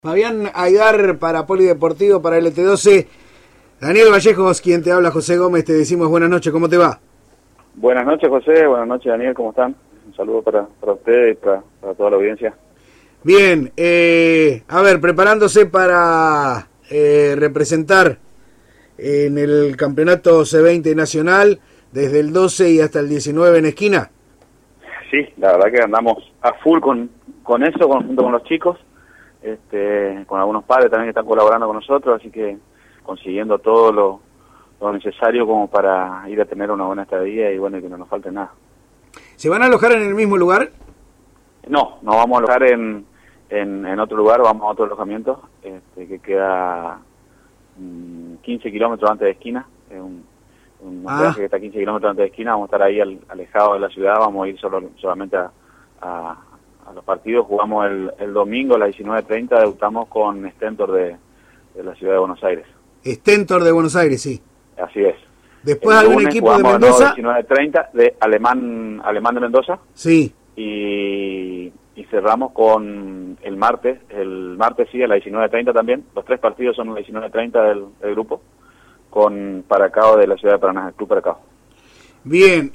Fabián Aidar para Polideportivo, para LT12. Daniel Vallejos, quien te habla, José Gómez, te decimos buenas noches, ¿cómo te va? Buenas noches, José, buenas noches, Daniel, ¿cómo están? Un saludo para ustedes y para toda la audiencia. Bien, preparándose para representar en el campeonato C20 nacional desde el 12 y hasta el 19 en esquina. Sí, la verdad que andamos a full con eso, junto con los chicos, con algunos padres también que están colaborando con nosotros, así que consiguiendo todo lo necesario como para ir a tener una buena estadía y bueno, y que no nos falte nada. ¿Se van a alojar en el mismo lugar? No, nos vamos a alojar en otro lugar, vamos a otro alojamiento que queda 15 kilómetros antes de esquina, un hospedaje que está a 15 kilómetros antes de esquina, vamos a estar ahí alejados de la ciudad, vamos a ir solamente a los partidos. Jugamos el domingo a las 19:30, debutamos con Stentor de la ciudad de Buenos Aires. Stentor de Buenos Aires, sí. Así es. Después algún equipo de Mendoza. 19:30 de Alemán de Mendoza. Sí. Y cerramos con el martes sí, a las 19:30 también. Los tres partidos son a las 19:30 del grupo, con Paracao de la ciudad de Paraná, el Club Paracao. Bien,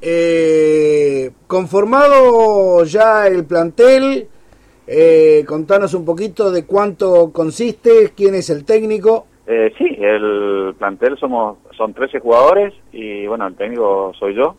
conformado ya el plantel, contanos un poquito de cuánto consiste, quién es el técnico. Sí, el plantel son 13 jugadores y bueno, el técnico soy yo.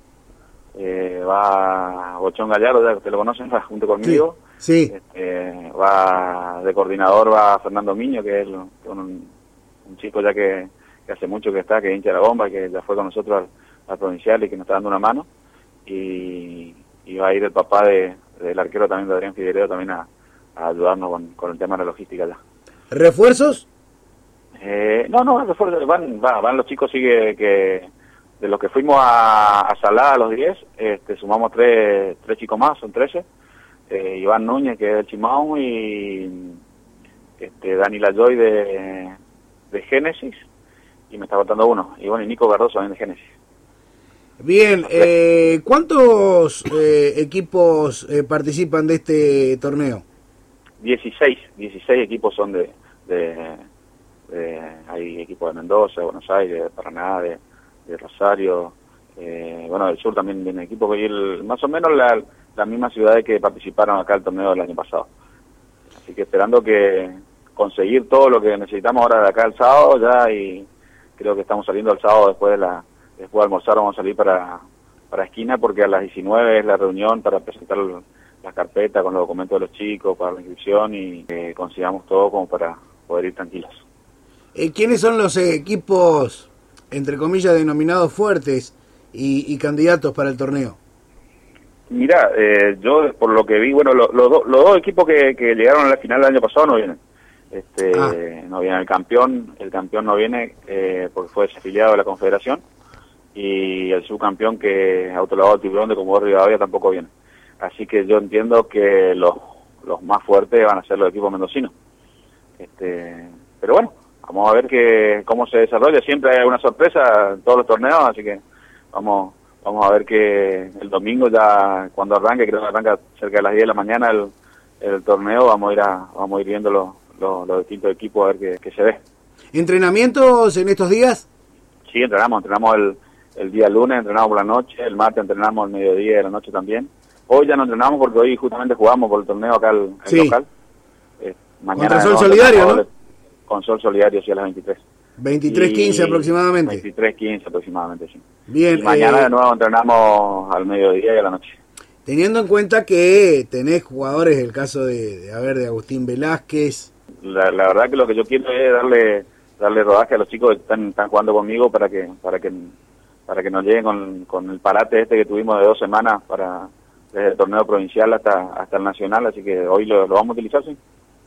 Va Bochón Gallardo, ya que te lo conocen, va junto conmigo. Sí. Va de coordinador, va Fernando Miño, que es un chico ya que hace mucho que está, que hincha la bomba, que ya fue con nosotros al provincial y que nos está dando una mano. Y va a ir el papá del arquero también, de Adrián Figueiredo, también a ayudarnos con el tema de la logística ya. ¿Refuerzos? No, refuerzos, van los chicos, sigue que de los que fuimos a Salada a los 10, sumamos tres chicos más, son 13. Iván Núñez, que es del Chimau, y Dani Layoy de Génesis, y me está faltando uno, y bueno, y Nico Cardoso también de Génesis. Bien, ¿cuántos equipos participan de este torneo? 16 equipos son hay equipos de Mendoza, de Buenos Aires, de Paraná, de Rosario, bueno, del sur también viene equipos, y más o menos las mismas ciudades que participaron acá el torneo del año pasado. Así que esperando que conseguir todo lo que necesitamos ahora de acá el sábado ya, y creo que estamos saliendo el sábado después de almorzar, vamos a salir para esquina, porque a las 19 es la reunión para presentar las carpetas con los documentos de los chicos para la inscripción y que consigamos todo como para poder ir tranquilos. ¿Quiénes son los equipos, entre comillas, denominados fuertes y candidatos para el torneo? Mira, yo por lo que vi, bueno, los dos equipos que llegaron a la final del año pasado no vienen. No viene el campeón no viene porque fue desafiliado de la Confederación, y el subcampeón, que Autolavado Tiburón de Comodoro Rivadavia, tampoco viene. Así que yo entiendo que los más fuertes van a ser los equipos mendocinos. Pero bueno, vamos a ver cómo se desarrolla. Siempre hay una sorpresa en todos los torneos, así que vamos a ver que el domingo ya cuando arranque, creo que arranca cerca de las 10 de la mañana el torneo, vamos a ir viendo los distintos equipos a ver qué se ve. ¿Entrenamientos en estos días? Sí, entrenamos el día lunes, entrenamos por la noche, el martes entrenamos al mediodía y a la noche también. Hoy ya no entrenamos porque hoy justamente jugamos por el torneo acá el local. Mañana contra Sol Solidario, ¿no? Con Sol Solidario, sí, a las 23. 23:15 aproximadamente. 23:15 aproximadamente, sí. Bien. Y mañana de nuevo entrenamos al mediodía y a la noche. Teniendo en cuenta que tenés jugadores, el caso de Agustín Velázquez. La verdad que lo que yo quiero es darle rodaje a los chicos que están jugando conmigo para que nos lleguen con el parate que tuvimos de 2 semanas desde el torneo provincial hasta el nacional, así que hoy lo vamos a utilizar, sí.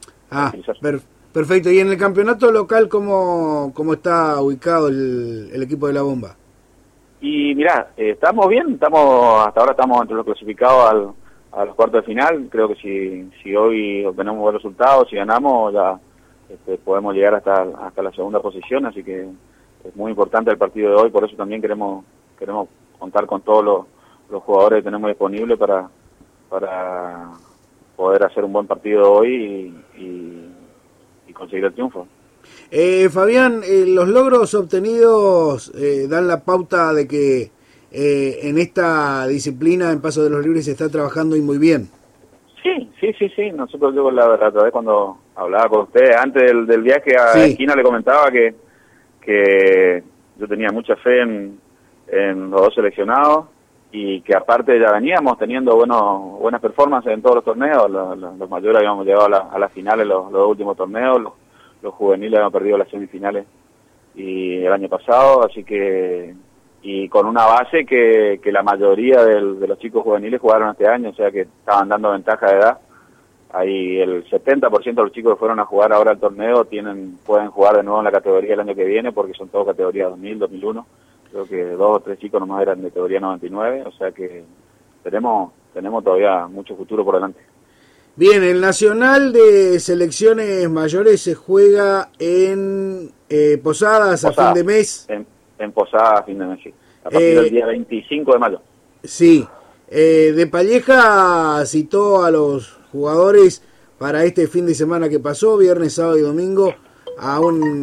Perfecto. ¿Y en el campeonato local cómo está ubicado el equipo de La Bomba? Y mirá, estamos bien, hasta ahora estamos entre los clasificados a los cuartos de final. Creo que si hoy obtenemos buenos resultados, si ganamos, ya podemos llegar hasta la segunda posición, así que es muy importante el partido de hoy, por eso también queremos contar con todos los jugadores que tenemos disponibles para poder hacer un buen partido hoy y conseguir el triunfo. Fabián, los logros obtenidos dan la pauta de que en esta disciplina, en Paso de los Libres, se está trabajando y muy bien. Sí. Nosotros, yo la otra vez cuando hablaba con usted, antes del viaje a Esquina, le comentaba que yo tenía mucha fe en los dos seleccionados y que aparte ya veníamos teniendo buenas performances en todos los torneos. Los mayores habíamos llegado a las finales los dos últimos torneos, los juveniles habíamos perdido las semifinales y el año pasado, así que y con una base que la mayoría de los chicos juveniles jugaron este año, o sea que estaban dando ventaja de edad. Ahí el 70% de los chicos que fueron a jugar ahora al torneo pueden jugar de nuevo en la categoría el año que viene, porque son todos categoría 2000, 2001. Creo que 2 o 3 chicos nomás eran de categoría 99, o sea que tenemos todavía mucho futuro por delante. Bien, el Nacional de Selecciones Mayores se juega en Posadas a fin de mes. En Posadas a fin de mes, sí. A partir del día 25 de mayo. Sí. De Palleja citó a los jugadores para este fin de semana que pasó, viernes, sábado y domingo, a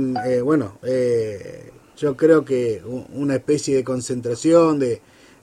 yo creo que una especie de concentración, de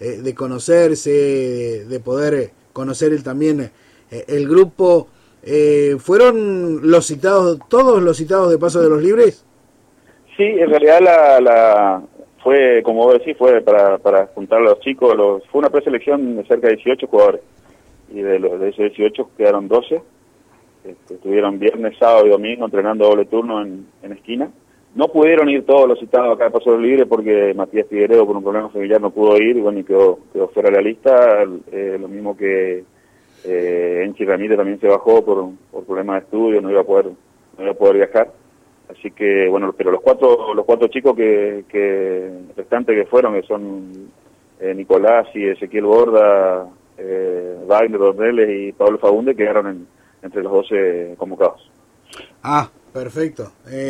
conocerse, de poder conocer también el grupo. ¿Fueron todos los citados de Paso de los Libres? Sí, en realidad fue, como vos decís, fue para juntar a los chicos, fue una preselección de cerca de 18 jugadores, y de esos 18 quedaron 12, estuvieron viernes, sábado y domingo entrenando doble turno en Esquina. No pudieron ir todos los citados acá de Paso de los Libres porque Matías Figueredo por un problema familiar no pudo ir, y quedó fuera de la lista, lo mismo que Enchi Ramírez también se bajó por problemas de estudio, no iba a poder viajar. Así que pero los cuatro chicos que restantes que fueron, que son Nicolás y Ezequiel Borda, Wagner Dorneles y Pablo Fagunde, quedaron entre los 12 convocados. Ah, perfecto.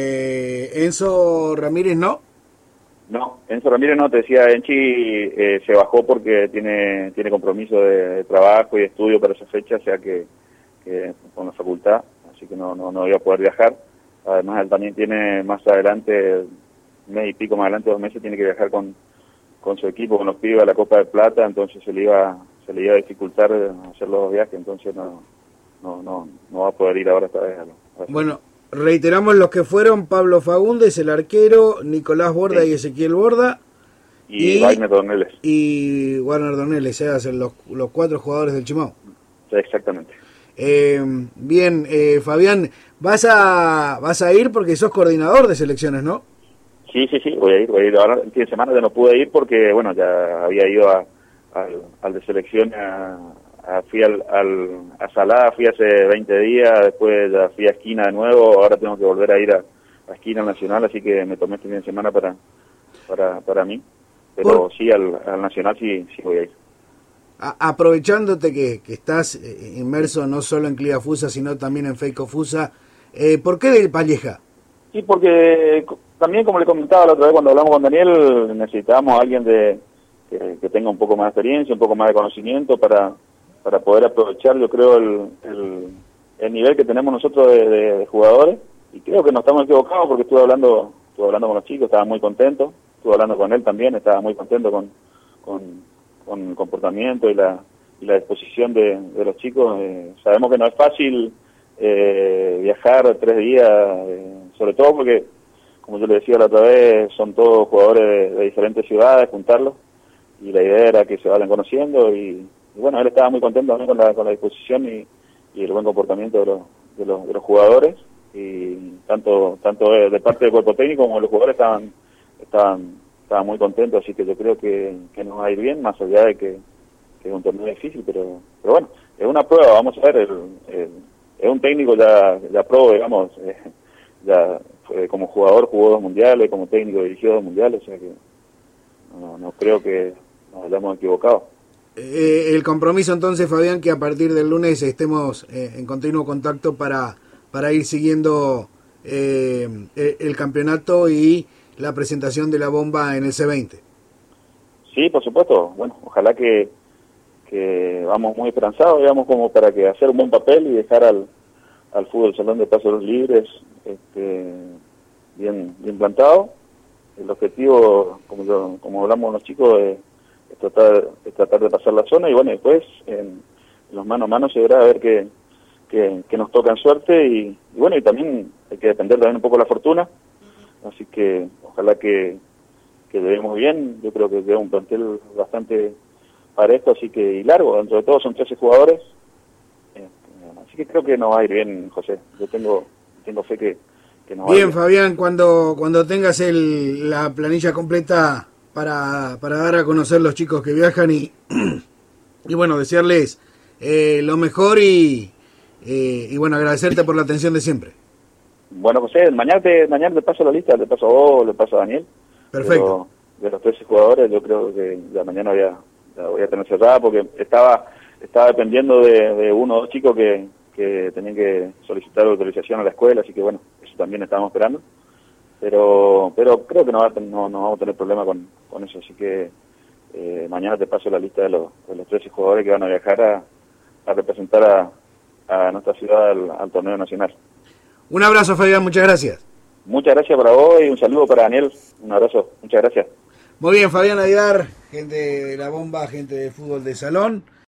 Enzo Ramírez no. No, Enzo Ramírez no, te decía, Enchi se bajó porque tiene compromiso de trabajo y de estudio para esa fecha, o sea que con la facultad, así que no iba a poder viajar. Además, él también tiene más adelante, un mes y pico más adelante, 2 meses, tiene que viajar con su equipo, con los pibes a la Copa de Plata, entonces se le iba a dificultar hacer los 2 viajes, entonces no va a poder ir ahora esta vez. Bueno, reiteramos los que fueron: Pablo Fagundes, el arquero, Nicolás Borda, sí, y Ezequiel Borda. Y Wagner Dorneles. Y Wagner Dorneles, hacen los 4 jugadores del Chimao. Sí, exactamente. Bien, Fabián, vas a ir porque sos coordinador de selecciones, ¿no? Sí, voy a ir. Ahora el fin de semana ya no pude ir porque, ya había ido al de selecciones, fui a Salada, fui hace 20 días, después ya fui a Esquina de nuevo, ahora tengo que volver a ir a Esquina Nacional, así que me tomé este fin de semana para mí, pero sí, al Nacional sí voy a ir. Aprovechándote que estás inmerso no solo en Cliga Fusa, sino también en Feico Fusa, ¿por qué del Palleja? Sí, porque también, como le comentaba la otra vez cuando hablamos con Daniel, necesitábamos a alguien que tenga un poco más de experiencia, un poco más de conocimiento para poder aprovechar, yo creo, el nivel que tenemos nosotros de jugadores, y creo que no estamos equivocados porque estuve hablando con los chicos, estaba muy contento, estuve hablando con él también, estaba muy contento con el comportamiento y la disposición de los chicos. Sabemos que no es fácil viajar 3 días, sobre todo porque, como yo le decía la otra vez, son todos jugadores de diferentes ciudades, juntarlos, y la idea era que se vayan conociendo, y él estaba muy contento también con la disposición y el buen comportamiento de los jugadores, y tanto de parte del cuerpo técnico como los jugadores estaban muy contentos, así que yo creo que nos va a ir bien, más allá de que es un torneo difícil, pero es una prueba, vamos a ver, es un técnico ya pro, digamos, como jugador jugó 2 mundiales, como técnico dirigió 2 mundiales, o sea que no creo que nos hayamos equivocado. El compromiso entonces, Fabián, que a partir del lunes estemos en continuo contacto para ir siguiendo el campeonato y la presentación de la bomba en el C20. Sí, por supuesto. Ojalá que vamos muy esperanzados, digamos, como para que hacer un buen papel y dejar al al fútbol salón de pasos libres bien plantado. El objetivo, como hablamos los chicos, es tratar de pasar la zona, y bueno, después en los mano a mano se verá a ver que nos toca en suerte, y bueno, y también hay que depender también un poco de la fortuna, así que ojalá que lleguemos bien. Yo creo que queda un plantel bastante parejo, así que, y largo, dentro de todo son 13 jugadores, así que creo que nos va a ir bien, José. Yo tengo fe que nos va a ir Bien, Fabián, cuando tengas la planilla completa para dar a conocer los chicos que viajan y bueno, desearles lo mejor y bueno, agradecerte por la atención de siempre. Bueno, José, mañana te paso la lista, le paso a vos, le paso a Daniel. Perfecto. De los 13 jugadores, yo creo que ya mañana la voy a tener cerrada, porque estaba dependiendo de uno o dos chicos que tenían que solicitar autorización a la escuela, así que bueno, eso también estábamos esperando. Pero creo que no vamos a tener problema con eso, así que mañana te paso la lista de los 13 jugadores que van a viajar a representar a nuestra ciudad al torneo nacional. Un abrazo, Fabián, muchas gracias. Muchas gracias para vos y un saludo para Daniel. Un abrazo, muchas gracias. Muy bien, Fabián Aguilar, gente de la bomba, gente de fútbol de salón.